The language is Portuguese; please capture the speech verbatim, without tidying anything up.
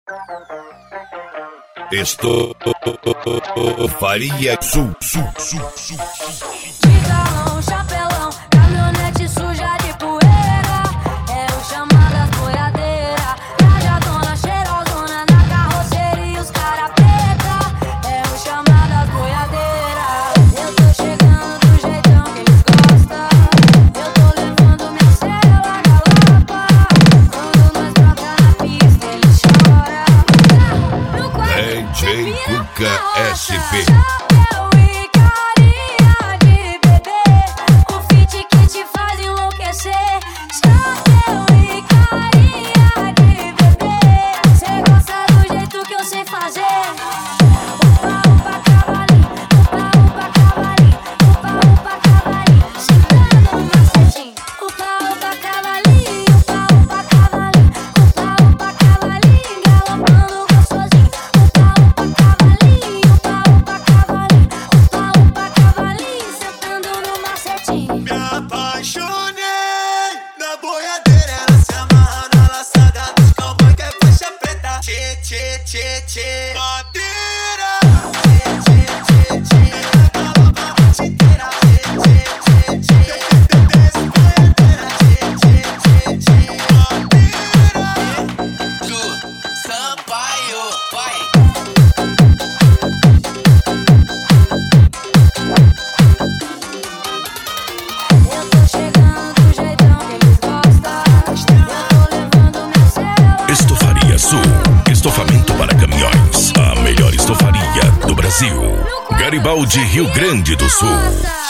Estou faria sul, sul, sul, sul. De galão, chapelão, caminhonete suja de poeira. É o chamado boiadeira. Trajadona, cheirosona na carroceria, os cara preta. É o chamado boiadeira. Eu tô chegando do jeitão que eles gostam. Eu tô levando minha cela a galopa. Quando nós troca na pista, eles choram. No quarto, D J Cuca S P. chapéu e carinha de bebê. O feat que te faz enlouquecer. Chapéu e carinha de bebê. Cê gosta do jeito que eu sei fazer. Upa, upa, cavalinho. Upa, upa, cavalinho. Upa, upa, cavalinho. Sentando no macetinho. Upa, upa, cavalinho. Upa, upa, cavalinho. Upa, upa, cavalinho. Galopando gostosinho. Upa, upa, cavalinho. Upa, upa, cavalinho. Upa, upa, cavalinho. Sentando no macetinho. Me apaixonei na boiadeira. Ela se amarra na laçada dos cowboy que é faixa preta. Tchê, tchê, tchê, tchê. Madeira. Tchê, tchê, tchê, tchê. Galopa a noite inteira. Tchê, tchê, tchê, tchê. Desce boiadeira. Tchê, tchê, tchê, tchê. Madeira. Ju, Sampaio, vai. Eu tô chegando do jeitão que eles gostam. Eu tô levando minha cela. Estofaria Sul, estofamento para caminhões. A melhor estofaria do Brasil. Garibaldi, Rio Grande do Sul.